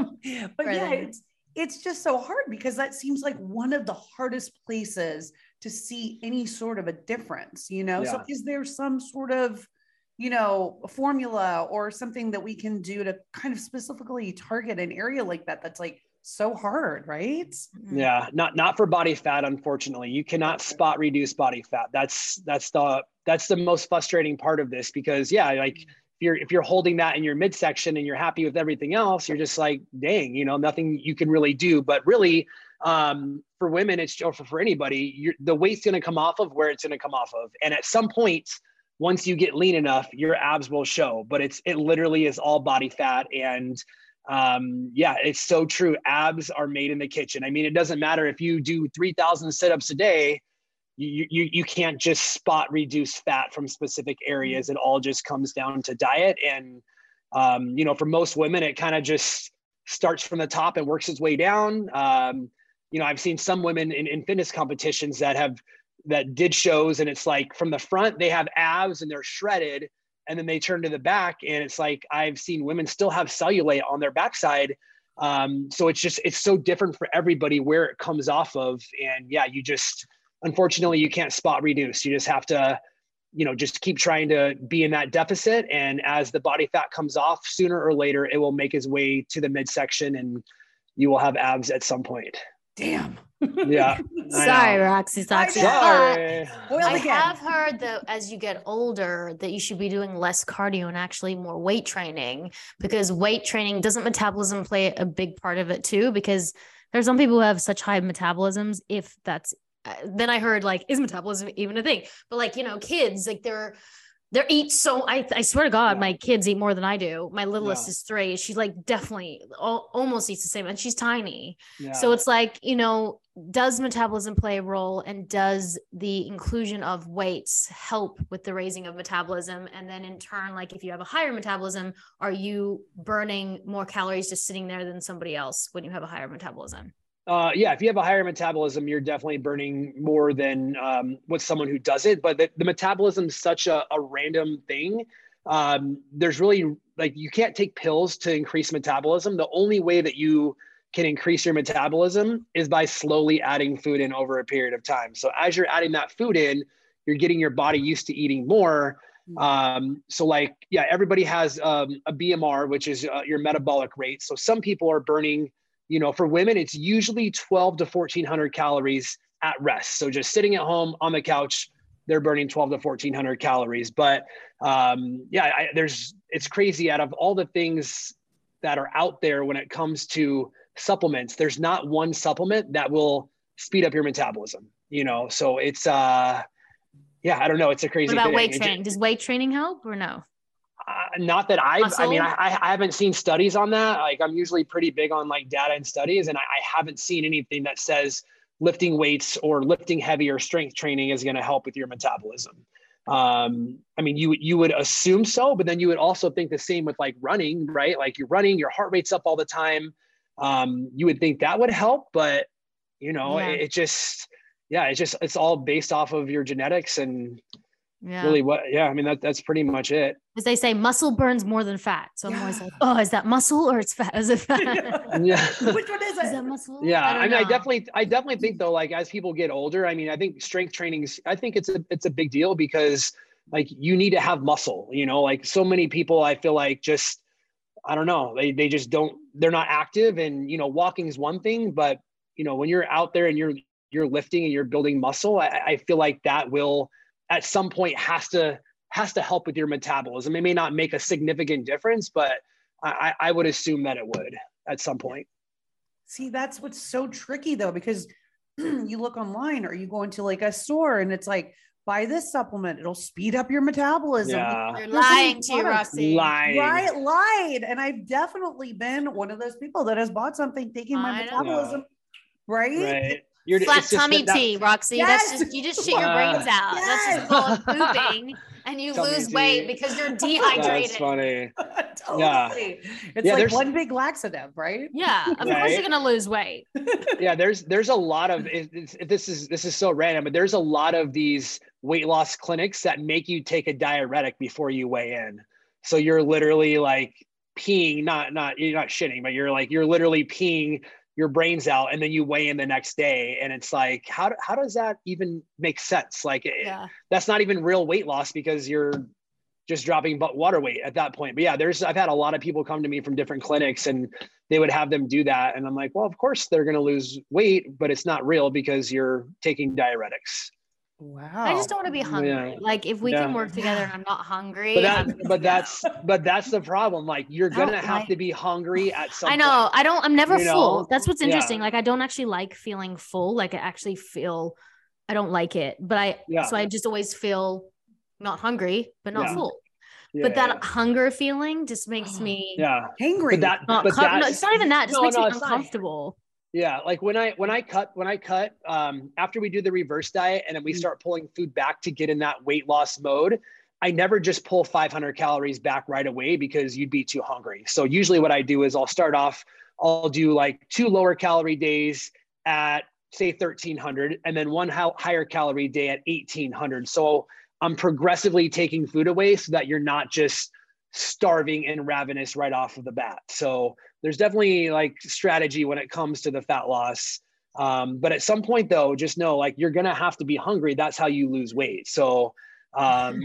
But it's just so hard because that seems like one of the hardest places to see any sort of a difference, So is there some sort of, a formula or something that we can do to kind of specifically target an area like that that's like so hard, right? Yeah, not for body fat, unfortunately. You cannot spot reduce body fat. That's the most frustrating part of this, because like if you're holding that in your midsection and you're happy with everything else, you're just like, dang, nothing you can really do. But really, for women, or for anybody, the weight's going to come off of where it's going to come off of. And at some point, once you get lean enough, your abs will show, but it literally is all body fat. And it's so true. Abs are made in the kitchen. I mean, it doesn't matter if you do 3,000 sit-ups a day, you can't just spot reduce fat from specific areas. It all just comes down to diet. And, for most women, it kind of just starts from the top and works its way down. I've seen some women in fitness competitions that did shows, and it's like from the front, they have abs and they're shredded. And then they turn to the back, and it's like, I've seen women still have cellulite on their backside. So it's so different for everybody where it comes off of. And unfortunately, you can't spot reduce. You just have to, just keep trying to be in that deficit. And as the body fat comes off, sooner or later, it will make its way to the midsection and you will have abs at some point. Damn. Yeah. Sorry, Roxy. Sorry. I have heard that as you get older that you should be doing less cardio and actually more weight training, because weight training, doesn't metabolism play a big part of it too? Because there's some people who have such high metabolisms. If that's, then I heard like, is metabolism even a thing? But like, kids, like they're eat so, I swear to God, my kids eat more than I do. My littlest is 3. She's like definitely almost eats the same, and she's tiny. Yeah. So it's like, does metabolism play a role, and does the inclusion of weights help with the raising of metabolism? And then in turn, like if you have a higher metabolism, are you burning more calories just sitting there than somebody else when you have a higher metabolism? If you have a higher metabolism, you're definitely burning more than what someone who doesn't. But the metabolism is such a random thing. There's really, like, you can't take pills to increase metabolism. The only way that you can increase your metabolism is by slowly adding food in over a period of time. So as you're adding that food in, you're getting your body used to eating more. Everybody has a BMR, which is your metabolic rate. So some people are burning, for women, it's usually 12 to 1,400 calories at rest. So just sitting at home on the couch, they're burning 12 to 1,400 calories. But it's crazy. Out of all the things that are out there when it comes to supplements, there's not one supplement that will speed up your metabolism, So it's, I don't know. It's a crazy thing. What about weight training? Does weight training help or no? Not that I haven't seen studies on that. Like, I'm usually pretty big on like data and studies, and I haven't seen anything that says lifting weights or lifting heavy or strength training is going to help with your metabolism. I mean, you would assume so, but then you would also think the same with like running, right? Like you're running, your heart rate's up all the time. You would think that would help, but you know, it just, it's all based off of your genetics and really I mean, that's pretty much it. As they say, muscle burns more than fat. So I'm always like, oh, is that muscle or it's fat? Is it fat? Yeah. Which one is it? Is that muscle? Yeah. I mean, I definitely think though, like as people get older, I mean, I think strength training I think it's a big deal because like you need to have muscle, you know, like so many people, I feel like just, I don't know, they just they're not active, and, you know, walking is one thing, but you know, when you're out there and you're lifting and you're building muscle, I feel like that will at some point has to help with your metabolism. It may not make a significant difference, but I would assume that it would at some point. See, that's what's so tricky though, because you look online or you go into like a store and it's like, buy this supplement, it'll speed up your metabolism. Yeah. They're lying to you, Roxy. Right, lied. And I've definitely been one of those people that has bought something thinking my metabolism, right? You're flat tummy tea, Roxy. Yes. That's just, you just shit your brains out. Yes. That's just called pooping, and you lose weight because you're dehydrated. That's funny. Totally. Yeah. It's like one big laxative, right? Yeah. Of course you're gonna lose weight. Yeah, there's a lot of this is so random, but there's a lot of these weight loss clinics that make you take a diuretic before you weigh in. So you're literally like peeing, you're not shitting, but you're literally peeing your brains out, and then you weigh in the next day, and it's like, how does that even make sense? Like, that's not even real weight loss because you're just dropping water weight at that point. But yeah, I've had a lot of people come to me from different clinics, and they would have them do that, and I'm like, well, of course they're going to lose weight, but it's not real because you're taking diuretics. Wow. I just don't want to be hungry. Yeah. Like if we can work together and I'm not hungry. But that's the problem. Like you're going to have to be hungry at some point. I know. I'm never full. That's what's interesting. Like I don't actually like feeling full. Like I actually I don't like it, but so I just always feel not hungry, but not full. Yeah, but that hunger feeling just makes me hangry. It's not even that. It just makes me uncomfortable. Yeah. Like when I cut, after we do the reverse diet and then we start pulling food back to get in that weight loss mode, I never just pull 500 calories back right away because you'd be too hungry. So usually what I do is I'll do like 2 lower calorie days at say 1300 and then 1 higher calorie day at 1800. So I'm progressively taking food away so that you're not just starving and ravenous right off of the bat. So there's definitely like strategy when it comes to the fat loss. But at some point though, just know like you're going to have to be hungry. That's how you lose weight. So, but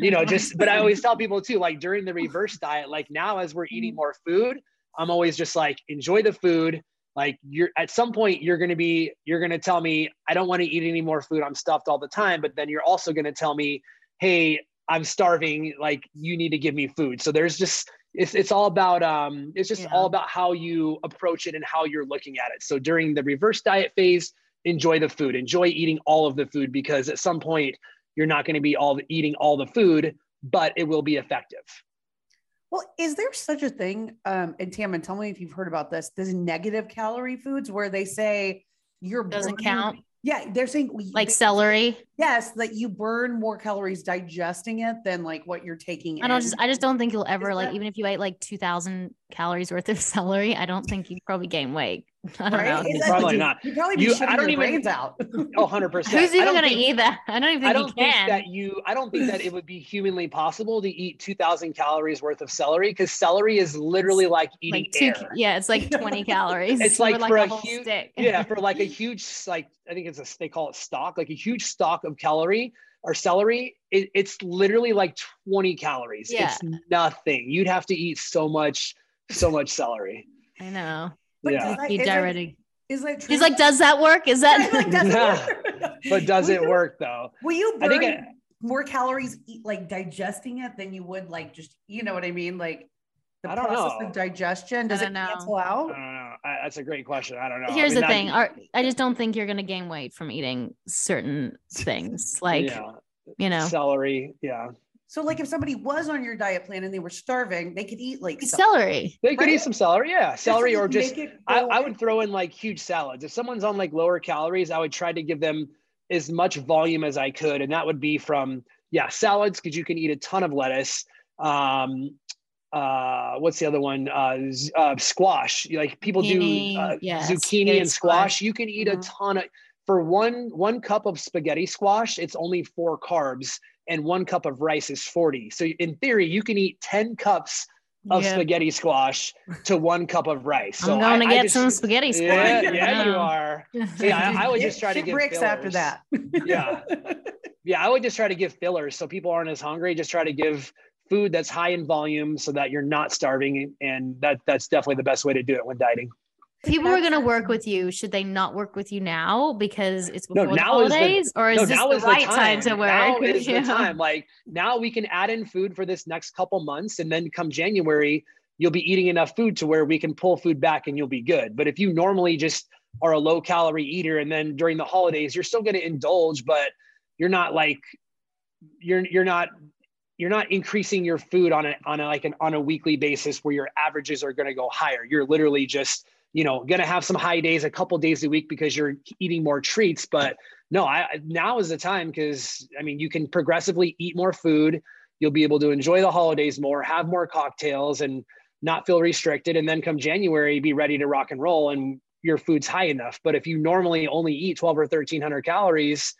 I always tell people too, like during the reverse diet, like now as we're eating more food, I'm always just like, enjoy the food. Like at some point you're going to tell me, I don't want to eat any more food. I'm stuffed all the time. But then you're also going to tell me, hey, I'm starving. Like you need to give me food. So there's just, it's all about, all about how you approach it and how you're looking at it. So during the reverse diet phase, enjoy the food, enjoy eating all of the food, because at some point you're not going to be eating all the food, but it will be effective. Well, is there such a thing? And Tammin, tell me if you've heard about this, negative calorie foods where they say doesn't count. Yeah, they're saying celery. Yes, that you burn more calories digesting it than like what you're taking in. I just don't think you'll ever even if you ate like 2,000 calories worth of celery, I don't think you'd probably gain weight. I don't know. Probably not. You'd probably be shitting your brains out. 100%. Who's even going to eat that? I don't even think you can. I don't think that it would be humanly possible to eat 2,000 calories worth of celery, because celery is literally like eating air. Yeah, it's like 20 calories. It's like for a huge stick. Yeah, for like a huge, like I think they call it stock, like a huge stock of celery, it's literally like 20 calories. Yeah. It's nothing. You'd have to eat so much celery. I know. But diuretic. Is that true? He's like, does that work? Is that but does it work though? Will you burn more calories like digesting it than you would like just, you know what I mean? Like the process of digestion, does it cancel out? I don't know. That's a great question. I don't know. Here's the thing. I just don't think you're going to gain weight from eating certain things like, celery. Yeah. So like if somebody was on your diet plan and they were starving, they could eat like celery. They could eat some celery. Yeah. Celery, or just, I would throw in like huge salads. If someone's on like lower calories, I would try to give them as much volume as I could. And that would be from, yeah, salads, because you can eat a ton of lettuce. What's the other one? Squash. Like people Zucchini, do yes, zucchini spaghetti and squash. squash. You can eat a ton of, for one cup of spaghetti squash, it's only 4 carbs, and 1 cup of rice is 40. So in theory, you can eat 10 cups of spaghetti squash to 1 cup of rice. So I'm going to get just, some spaghetti squash. Yeah, you are. So yeah, I would just try to give bricks fillers. after that. Yeah, I would just try to give fillers so people aren't as hungry. Just try to give food that's high in volume so that you're not starving, and that's definitely the best way to do it when dieting. People are going to work with you. Should they not work with you now because it's before the holidays, or is this the right time to work? Now is the time. Like now we can add in food for this next couple months, and then come January, you'll be eating enough food to where we can pull food back and you'll be good. But if you normally just are a low calorie eater, and then during the holidays, you're still going to indulge, but you're not like, you're not increasing your food on a weekly basis where your averages are going to go higher. You're literally just, going to have some high days, a couple days a week because you're eating more treats. But no, now is the time, because you can progressively eat more food. You'll be able to enjoy the holidays more, have more cocktails, and not feel restricted. And then come January, be ready to rock and roll, and your food's high enough. But if you normally only eat 12 or 1300 calories,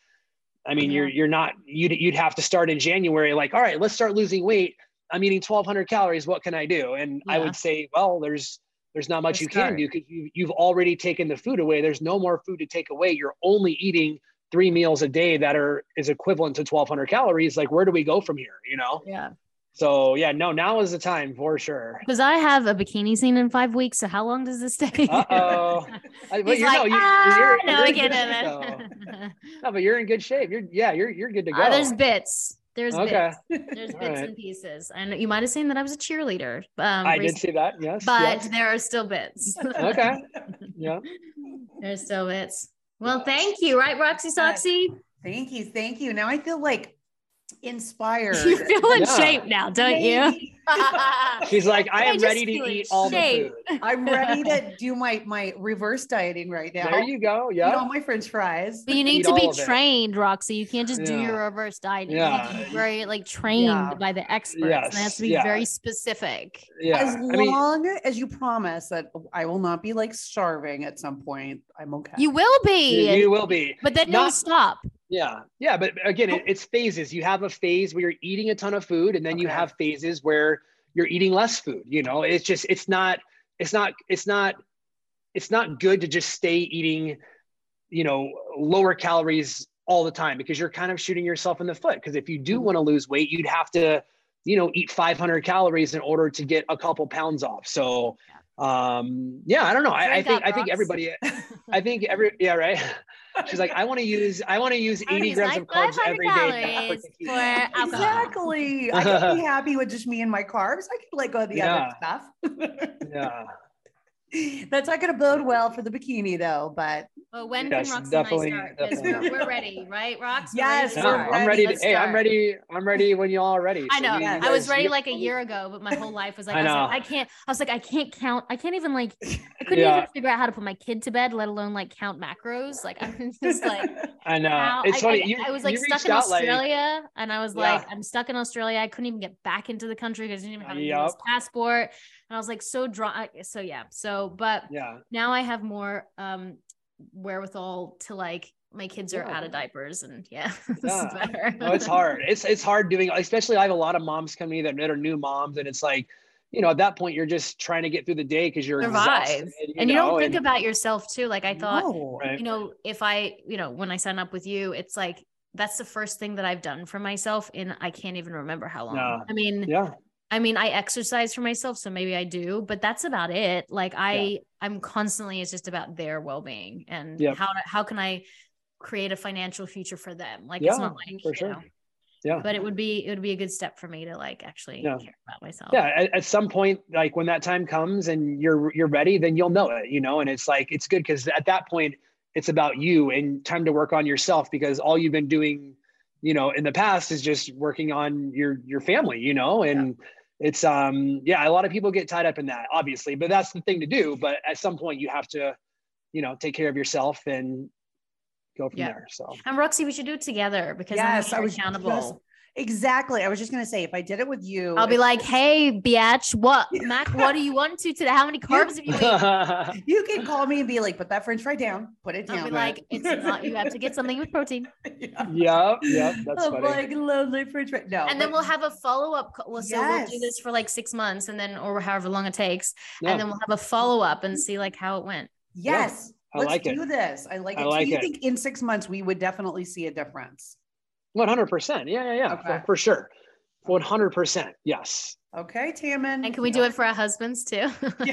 you'd have to start in January. Like, all right, let's start losing weight. I'm eating 1200 calories. What can I do? And I would say, well, there's not much you can do, because you've already taken the food away. There's no more food to take away. You're only eating 3 meals a day that is equivalent to 1200 calories. Like, where do we go from here? Yeah. So yeah, no, now is the time for sure. Because I have a bikini scene in 5 weeks. So how long does this take? Uh-oh. But I can't do it. No, but you're in good shape. You're good to go. There's bits. There's okay. bits. There's bits and pieces. And you might have seen that I was a cheerleader. I did see that. Yes. But there are still bits. Okay. Yeah. There's still bits. Well, thank you. Right, Roxy Soxy? Thank you. Now I feel like inspired. You feel in shape now, don't you? She's like, I am ready to eat all the food. I'm ready to do my reverse dieting right now. There you go. Yeah. Eat all my French fries. But you need to be trained, Roxy. You can't just do your reverse dieting. You need to be very trained by the experts. Yes. And it has to be very specific. Yeah. As long as you promise that I will not be starving at some point, I'm okay. You will be. You will be. But then you'll stop. Yeah. Yeah. But again, it's phases. You have a phase where you're eating a ton of food, and then you have phases where you're eating less food. It's just, it's not good to just stay eating, lower calories all the time, because you're kind of shooting yourself in the foot. Because if you do want to lose weight, you'd have to, eat 500 calories in order to get a couple pounds off. So, I don't know. I think everybody, right. She's like, I want to use 80 grams of carbs every day. Exactly. I can be happy with just me and my carbs. I can let go of the other stuff. Yeah. That's not going to bode well for the bikini though, but. Well, when can Roxy and I start? Because we're ready, right, Rox? Yes, I'm ready. I'm ready when y'all are ready. I know. I was ready a year ago, but my whole life was I can't count. I can't even I couldn't even figure out how to put my kid to bed, let alone count macros. I'm just I know. It's funny. I was stuck in Australia, and I was I'm stuck in Australia. I couldn't even get back into the country because I didn't even have a US passport. And I was so dry. But now I have more wherewithal to my kids are out of diapers, and this is better. No, it's hard. It's hard doing, especially I have a lot of moms come to me that are new moms, and it's at that point you're just trying to get through the day because you're exhausted, and you don't think about yourself too. I thought, if I, when I sign up with you, it's that's the first thing that I've done for myself, and I can't even remember how long. I exercise for myself, so maybe I do, but that's about it. I'm constantly, it's just about their well-being and how can I create a financial future for them? It's not for sure. But it would be a good step for me to actually care about myself. Yeah. At some point, when that time comes and you're ready, then you'll know it, and it's it's good because at that point it's about you and time to work on yourself, because all you've been doing, in the past is just working on your family, and it's, a lot of people get tied up in that, obviously, but that's the thing to do. But at some point you have to, take care of yourself and go from there. So. And Roxy, we should do it together because I was accountable. Exactly. I was just going to say, if I did it with you, I'll be like, hey, biatch, what, Mac, what do you want to today? How many carbs have you eaten? You can call me and be like, put that French fry down, put it down. I'll be like, it's not, you have to get something with protein. Yeah. That's I'm funny. like, lonely French fry. No. And then we'll have a follow-up. So we'll do Yes. this for like 6 months and then, or however long it takes. Yeah. And then we'll have a follow-up and see like how it went. Yes. I Let's like it. do this. I like it. I like so you it. think in 6 months we would definitely see a difference? 100%. Yeah. Okay. For sure. 100%. Yes. Okay, Tammin. And can we do it for our husbands too?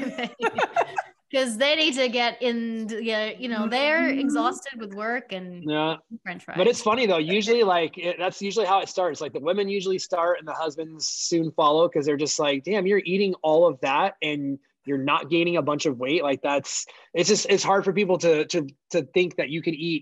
Because they need to get in, they're exhausted with work and Yeah. French fries. But it's funny though. Usually that's usually how it starts. Like the women usually start and the husbands soon follow because they're just like, damn, you're eating all of that and you're not gaining a bunch of weight. Like it's hard for people to think that you can eat,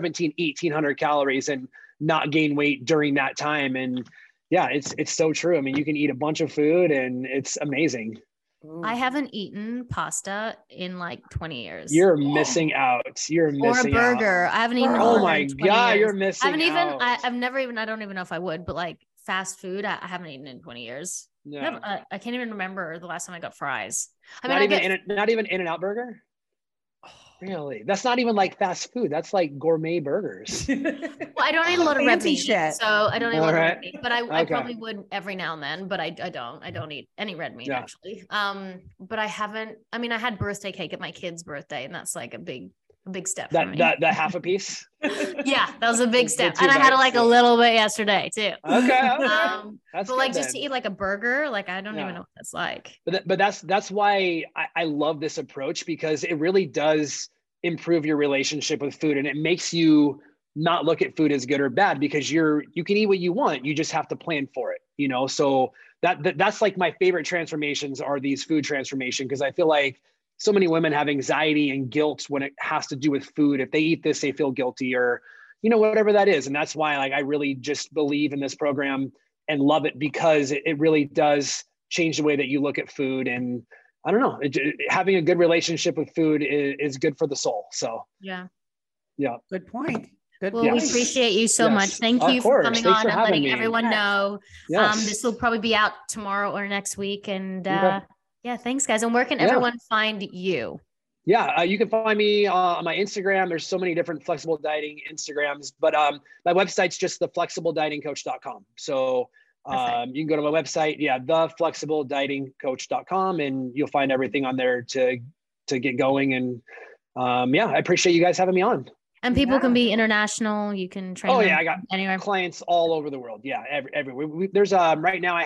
1,800 calories and not gain weight during that time. And yeah, it's so true. I mean, you can eat a bunch of food and it's amazing. I haven't eaten pasta in like 20 years. You're missing out. You're missing Or a out. burger. I haven't eaten a Oh burger my in 20 God, years. you're missing I haven't even, out. I've never even, I don't even know if I would, but like fast food, I haven't eaten in 20 years. Yeah. I can't even remember the last time I got fries. I Not mean, even not even In-N-Out Burger? Really? That's not even like fast food. That's like gourmet burgers. well, I don't eat a lot of red Fancy meat, shit. so I don't eat a lot of Alright. red meat, but I Okay. probably would every now and then, but I don't eat any red meat Yeah. actually. But I haven't, I mean, I had birthday cake at my kid's birthday and that's like a big step for me. that half a piece? Yeah, that was a big step. Two And I had bites, like yeah. a little bit yesterday too. Okay. But That's like good just to then. eat like a burger, like I don't Yeah. even know what that's like. But that's why I love this approach because it really does improve your relationship with food and it makes you not look at food as good or bad because you can eat what you want. You just have to plan for it, So that's like my favorite transformations are these food transformation because I feel like so many women have anxiety and guilt when it has to do with food. If they eat this, they feel guilty or, whatever that is. And that's why I really just believe in this program and love it because it really does change the way that you look at food. And I don't know, having a good relationship with food is good for the soul. So Yeah. Good point. Good Well, point. we appreciate you so Yes. much. Thank Of you course. for coming Thanks on for and having letting me. everyone Yes. know. Yes. This will probably be out tomorrow or next week. And Okay. yeah, thanks guys. And where can Yeah. everyone find you? Yeah, you can find me on my Instagram. There's so many different flexible dieting Instagrams, but my website's just theflexibledietingcoach.com. So you can go to my website, theflexibledietingcoach.com, and you'll find everything on there to get going. And I appreciate you guys having me on. And people Yeah. can be international. You can train. Oh them yeah, I got anywhere. clients all over the world. Yeah, everywhere. There's right now I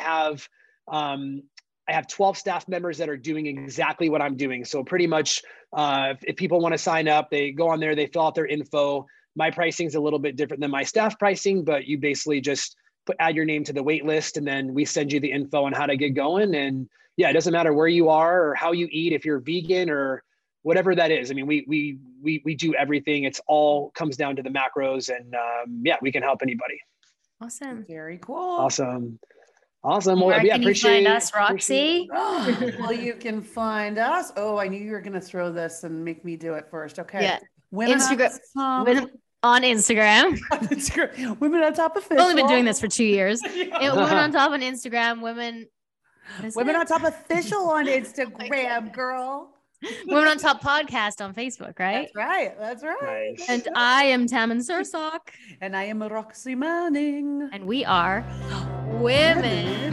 have 12 staff members that are doing exactly what I'm doing. So pretty much if people want to sign up, they go on there, they fill out their info. My pricing is a little bit different than my staff pricing, but you basically just add your name to the wait list and then we send you the info on how to get going. And yeah, it doesn't matter where you are or how you eat, if you're vegan or whatever that is. I mean, we do everything. It's all comes down to the macros and we can help anybody. Awesome. Very cool. Awesome. Well, Where yeah, can you appreciate find us, Roxy? Well, you can find us. Oh, I knew you were going to throw this and make me do it first. Okay. Yeah. Women Instagram. on On Instagram. Instagram. Women on top of I've only been official. doing this for 2 years. Women on top on Instagram. Women On top official on Instagram, girl. Women on Top podcast on Facebook, right? That's right. Nice. And I am Tammin Sursok. And I am Roxy Manning. And we are Women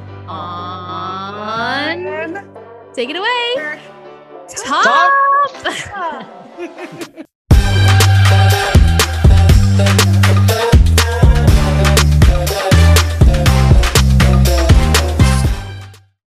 on. Take it away. Top. Top.